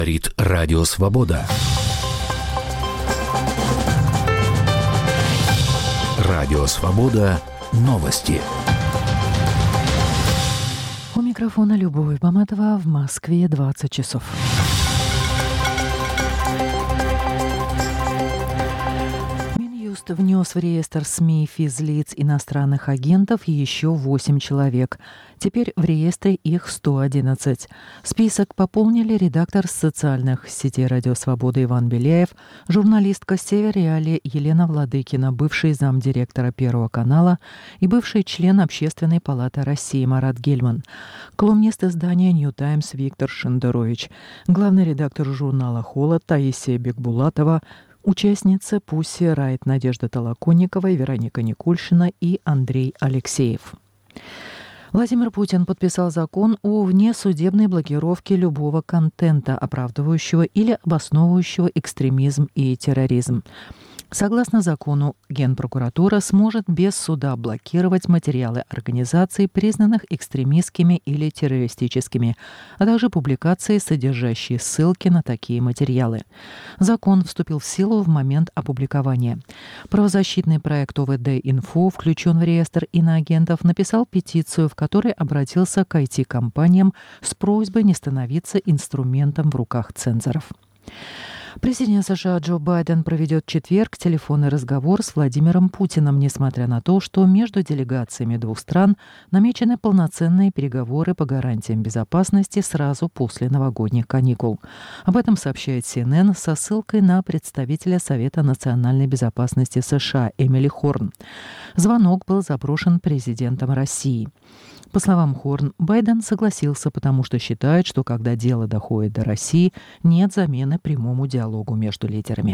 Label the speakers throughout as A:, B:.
A: Говорит Радио Свобода. Радио Свобода. Новости.
B: У микрофона Любовь Баматова. В Москве 20 часов. Минюст внес в реестр СМИ физлиц иностранных агентов еще 8 человек. Теперь в реестре их 111. Список пополнили редактор социальных сетей «Радио Свобода» Иван Беляев, журналистка «Северреалии» Елена Владыкина, бывший замдиректора Первого канала и бывший член Общественной палаты России Марат Гельман, колумнист издания «Нью Таймс» Виктор Шендерович, главный редактор журнала «Холод» Таисия Бекбулатова, участницы «Пусси Райт» Надежда Толоконникова, Вероника Никульшина и Андрей Алексеев. Владимир Путин подписал закон о внесудебной блокировке любого контента, оправдывающего или обосновывающего экстремизм и терроризм. Согласно закону, Генпрокуратура сможет без суда блокировать материалы организаций, признанных экстремистскими или террористическими, а также публикации, содержащие ссылки на такие материалы. Закон вступил в силу в момент опубликования. Правозащитный проект ОВД-Инфо включен в реестр иноагентов, написал петицию, в которой обратился к IT-компаниям с просьбой не становиться инструментом в руках цензоров. Президент США Джо Байден проведет в четверг телефонный разговор с Владимиром Путиным, несмотря на то, что между делегациями двух стран намечены полноценные переговоры по гарантиям безопасности сразу после новогодних каникул. Об этом сообщает CNN со ссылкой на представителя Совета национальной безопасности США Эмили Хорн. Звонок был заброшен президентом России. По словам Хорн, Байден согласился, потому что считает, что когда дело доходит до России, нет замены прямому диалогу между лидерами.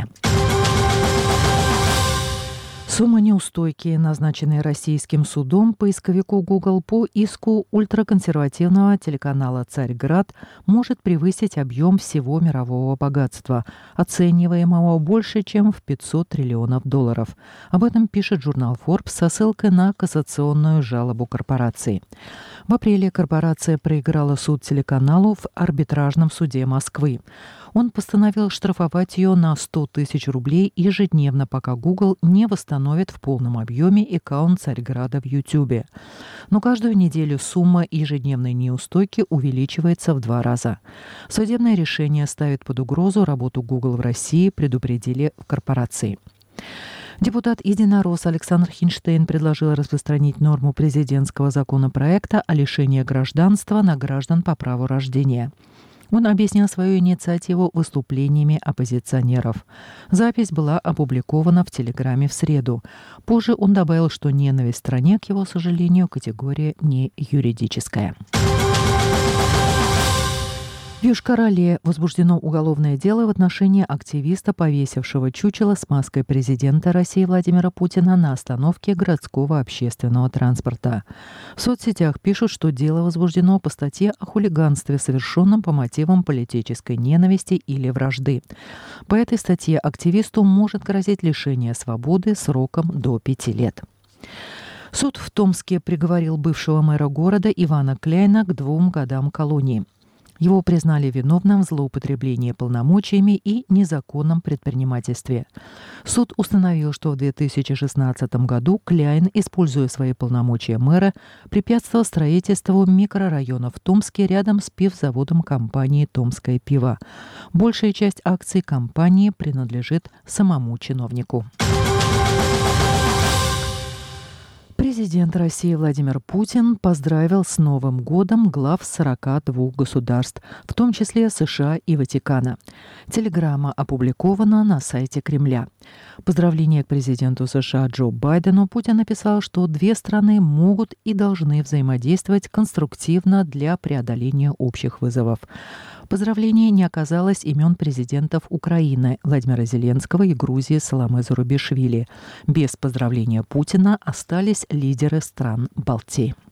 B: Сумма неустойки, назначенная российским судом поисковику Google по иску ультраконсервативного телеканала «Царьград», может превысить объем всего мирового богатства, оцениваемого больше, чем в $500 триллионов. Об этом пишет журнал Forbes со ссылкой на кассационную жалобу корпорации. В апреле корпорация проиграла суд телеканалу в арбитражном суде Москвы. Он постановил штрафовать ее на 100 тысяч рублей ежедневно, пока Google не восстановит в полном объеме аккаунт «Царьграда» в YouTube. Но каждую неделю сумма ежедневной неустойки увеличивается в 2 раза. Судебное решение ставит под угрозу работу Google в России, предупредили в корпорации. Депутат «Единорос» Александр Хинштейн предложил распространить норму президентского законопроекта о лишении гражданства на граждан по праву рождения. Он объяснил свою инициативу выступлениями оппозиционеров. Запись была опубликована в Телеграме в среду. Позже он добавил, что ненависть в стране, к его сожалению, категория не юридическая. В Йошкар-Оле возбуждено уголовное дело в отношении активиста, повесившего чучело с маской президента России Владимира Путина на остановке городского общественного транспорта. В соцсетях пишут, что дело возбуждено по статье о хулиганстве, совершенном по мотивам политической ненависти или вражды. По этой статье активисту может грозить лишение свободы сроком до 5 лет. Суд в Томске приговорил бывшего мэра города Ивана Кляйна к 2 годам колонии. Его признали виновным в злоупотреблении полномочиями и незаконном предпринимательстве. Суд установил, что в 2016 году Кляйн, используя свои полномочия мэра, препятствовал строительству микрорайона в Томске рядом с пивзаводом компании «Томское пиво». Большая часть акций компании принадлежит самому чиновнику. Президент России Владимир Путин поздравил с Новым годом глав 42 государств, в том числе США и Ватикана. Телеграмма опубликована на сайте Кремля. Поздравление к президенту США Джо Байдену Путин написал, что 2 страны могут и должны взаимодействовать конструктивно для преодоления общих вызовов. В поздравлении не оказалось имен президентов Украины Владимира Зеленского и Грузии Саломе Зурабишвили. Без поздравления Путина остались лидеры стран Балтии.